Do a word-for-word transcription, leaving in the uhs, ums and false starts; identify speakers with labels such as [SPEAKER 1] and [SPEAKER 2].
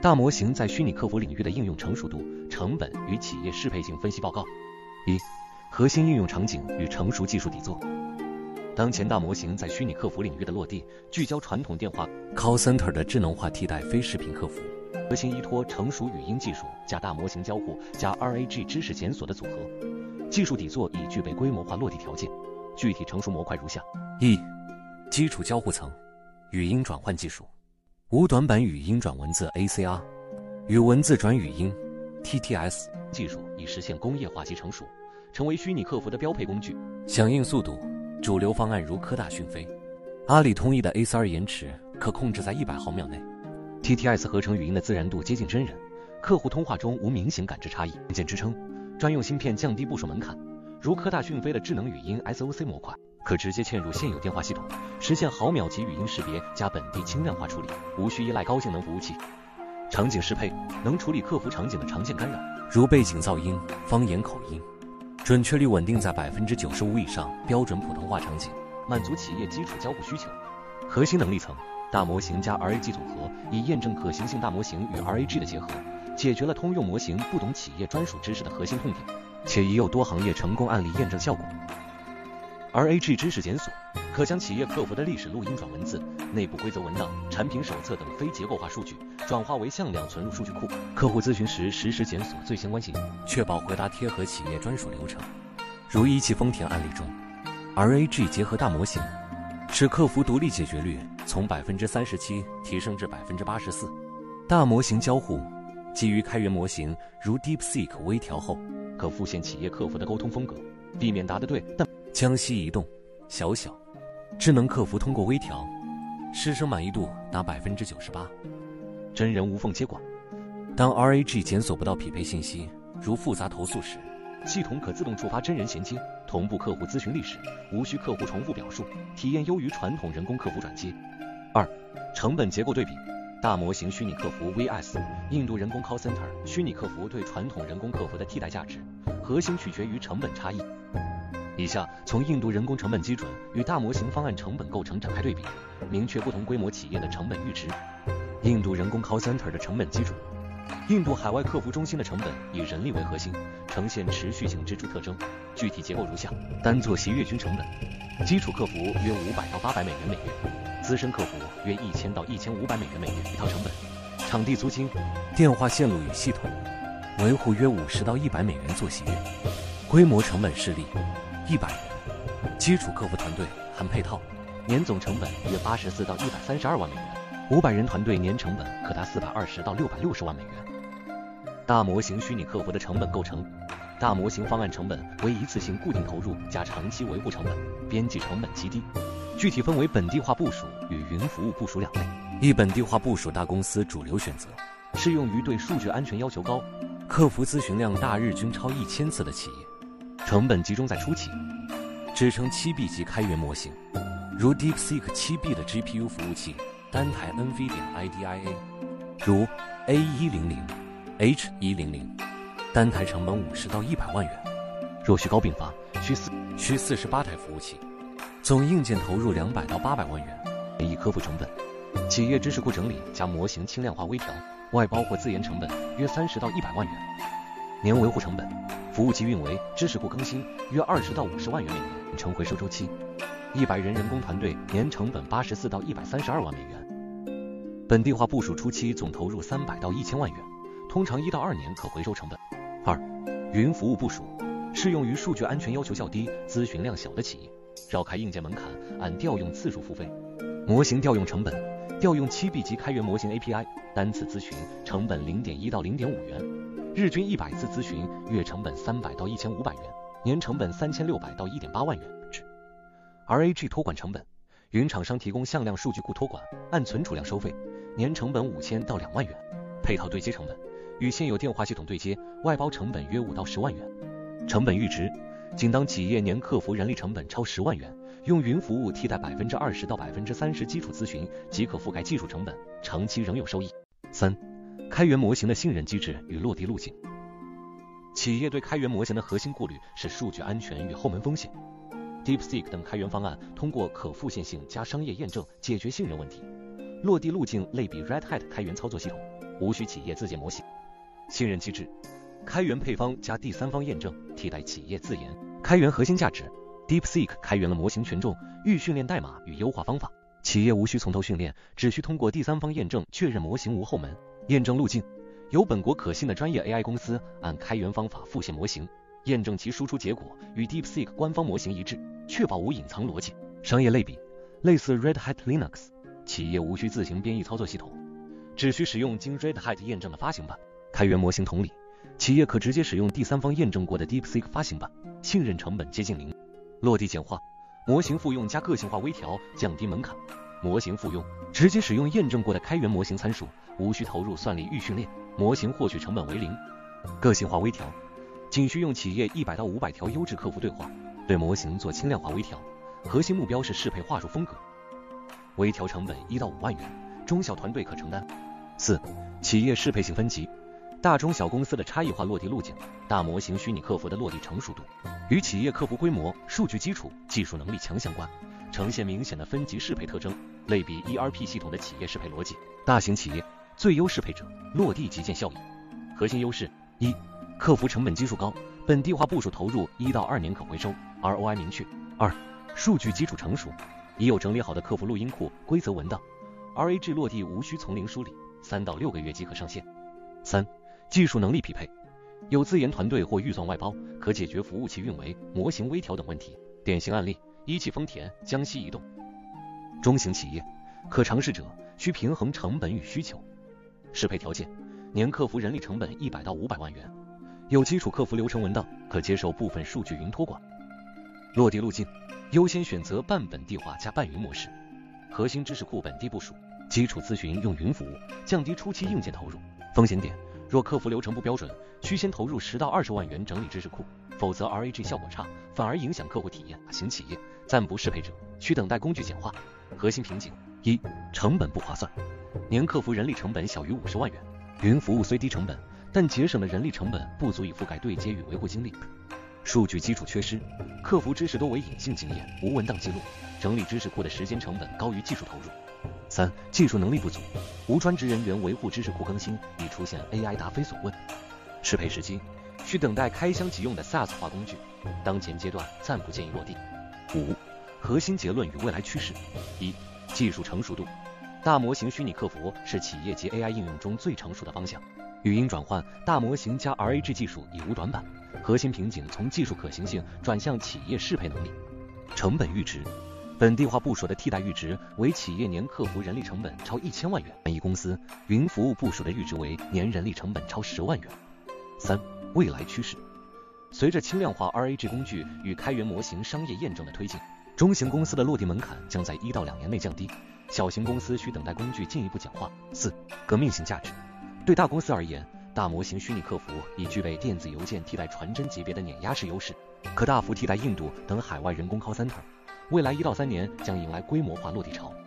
[SPEAKER 1] 大模型在虚拟客服领域的应用成熟度、成本与企业适配性分析报告。一、核心应用场景与成熟技术底座。当前大模型在虚拟客服领域的落地，聚焦传统电话 call center 的智能化替代非视频客服，核心依托成熟语音技术加大模型交互加 R A G 知识检索的组合，技术底座已具备规模化落地条件。具体成熟模块如下：一、基础交互层，语音转换技术。无短板语音转文字 A C R 与文字转语音 T T S 技术已实现工业化及成熟，成为虚拟客服的标配工具。响应速度，主流方案如科大讯飞、阿里通义的 A C R 延迟可控制在一百毫秒内。T T S 合成语音的自然度接近真人，客户通话中无明显感知差异。硬件支撑，专用芯片降低部署门槛，如科大讯飞的智能语音 S O C 模块，可直接嵌入现有电话系统，实现毫秒级语音识别加本地轻量化处理，无需依赖高性能服务器。场景适配，能处理客服场景的常见干扰，如背景噪音、方言口音，准确率稳定在 百分之九十五 以上，标准普通话场景，满足企业基础交互需求。核心能力层，大模型加 R A G 组合，以验证可行性大模型与 R A G 的结合，解决了通用模型不懂企业专属知识的核心痛点，且已有多行业成功案例验证效果。R A G 知识检索，可将企业客服的历史录音转文字、内部规则文档、产品手册等非结构化数据转化为向量存入数据库，客户咨询时实时检索最相关信息，确保回答贴合企业专属流程。如一汽丰田案例中 ，R A G 结合大模型，使客服独立解决率从 百分之三十七 提升至 百分之八十四。大模型交互基于开源模型，如 DeepSeek 微调后，可复现企业客服的沟通风格，避免答得对但江西移动、小小智能客服通过微调，师生满意度达 百分之九十八， 真人无缝接管。当 R A G 检索不到匹配信息，如复杂投诉时，系统可自动触发真人衔接，同步客户咨询历史，无需客户重复表述，体验优于传统人工客服转接。二、成本结构对比，大模型虚拟客服 V S 印度人工 call center 虚拟客服对传统人工客服的替代价值，核心取决于成本差异。以下从印度人工成本基准与大模型方案成本构成展开对比，明确不同规模企业的成本阈值。印度人工 call center 的成本基准，印度海外客服中心的成本以人力为核心，呈现持续性支出特征，具体结构如下：单坐席月均成本，基础客服约五百到八百美元每月，资深客服约一千到一千五百美元每月一套成本，场地租金、电话线路与系统维护约五十到一百美元做席月，规模成本示例一百人，基础客服团队含配套，年总成本约八十四到一百三十二万美元，五百人团队年成本可达四百二十到六百六十万美元。大模型虚拟客服的成本构成，大模型方案成本为一次性固定投入加长期维护成本，边际成本极低，具体分为本地化部署与云服务部署两类。一、本地化部署大公司主流选择，适用于对数据安全要求高、客服咨询量大日均超一千次的企业，成本集中在初期，支撑七 B 级开源模型，如 DeepSeek 七 B 的 G P U 服务器，单台 NVIDIA I D I A， 如 A 一零零、H 一零零，单台成本五十到一百万元。若需高并发，需四需四十八台服务器，总硬件投入两百到八百万元。一、客服成本，企业知识库整理加模型轻量化微调，外包或自研成本约三十到一百万元。年维护成本，服务器运维、知识库更新约二十到五十万元每年，成回收周期。一百人人工团队年成本八十四到一百三十二万美元。本地化部署初期总投入三百到一千万元，通常一到二年可回收成本。二、云服务部署，适用于数据安全要求较低、咨询量小的企业，绕开硬件门槛，按调用次数付费。模型调用成本，调用七 B 级开源模型 A P I， 单次咨询成本 零点一到零点五元，日均一百次咨询，月成本三百到一千五百元，年成本三千六百到一点八万元。R A G 托管成本，云厂商提供向量数据库托管，按存储量收费，年成本五千到两万元。配套对接成本，与现有电话系统对接，外包成本约五到十万元。成本阈值，仅当企业年客服人力成本超十万元，用云服务替代 百分之二十到百分之三十 基础咨询，即可覆盖技术成本，长期仍有收益。三、开源模型的信任机制与落地路径。企业对开源模型的核心顾虑是数据安全与后门风险。DeepSeek 等开源方案通过可复现性加商业验证解决信任问题。 落地路径类比 Red Hat 开源操作系统，无需企业自建模型。信任机制，开源配方加第三方验证替代企业自研。开源核心价值 ，DeepSeek 开源了模型权重、预训练代码与优化方法，企业无需从头训练，只需通过第三方验证确认模型无后门。验证路径，由本国可信的专业 A I 公司按开源方法复现模型，验证其输出结果与 DeepSeek 官方模型一致，确保无隐藏逻辑。商业类比，类似 Red Hat Linux， 企业无需自行编译操作系统，只需使用经 Red Hat 验证的发行版。开源模型同理，企业可直接使用第三方验证过的 DeepSeek 发行版，信任成本接近零。落地简化，模型复用加个性化微调，降低门槛。模型复用，直接使用验证过的开源模型参数，无需投入算力预训练，模型获取成本为零。个性化微调，仅需用企业一百到五百条优质客服对话，对模型做轻量化微调，核心目标是适配话术风格。微调成本一到五万元，中小团队可承担。四、企业适配性分级，大中小公司的差异化落地路径，大模型虚拟客服的落地成熟度，与企业客服规模、数据基础、技术能力强相关，呈现明显的分级适配特征，类比 E R P 系统的企业适配逻辑。大型企业最优适配者，落地极见效益。核心优势：一、客服成本基数高，本地化部署投入一到二年可回收 ，R O I 明确。二、数据基础成熟，已有整理好的客服录音库、规则文档 ，R A G 落地无需从零梳理，三到六个月即可上线。三、技术能力匹配，有自研团队或预算外包，可解决服务器运维、模型微调等问题。典型案例：一汽丰田、江西移动。中型企业，可尝试者需平衡成本与需求。适配条件：年客服人力成本一百到五百万元，有基础客服流程文档，可接受部分数据云托管。落地路径：优先选择半本地化加半云模式，核心知识库本地部署，基础咨询用云服务，降低初期硬件投入。风险点：若客服流程不标准，需先投入十到二十万元整理知识库，否则 R A G 效果差，反而影响客户体验。大型企业暂不适配者，需等待工具简化。核心瓶颈：一、成本不划算，年客服人力成本小于五十万元，云服务虽低成本，但节省的人力成本不足以覆盖对接与维护精力。数据基础缺失，客服知识多为隐性经验，无文档记录，整理知识库的时间成本高于技术投入。三、技术能力不足，无专职人员维护知识库更新，已出现 A I 答非所问。适配时机：需等待开箱即用的 SaaS 化工具，当前阶段暂不建议落地。五、核心结论与未来趋势：一、技术成熟度，大模型虚拟客服是企业级 A I 应用中最成熟的方向，语音转换、大模型加 R A G 技术已无短板，核心瓶颈从技术可行性转向企业适配能力。成本阈值，本地化部署的替代阈值为企业年客服人力成本超一千万元，一公司云服务部署的阈值为年人力成本超十万元。三、未来趋势，随着轻量化 R A G 工具与开源模型商业验证的推进，中型公司的落地门槛将在一到两年内降低，小型公司需等待工具进一步简化。四、革命性价值，对大公司而言，大模型虚拟客服已具备电子邮件替代传真级别的碾压式优势，可大幅替代印度等海外人工 call center。未来一到三年将迎来规模化落地潮。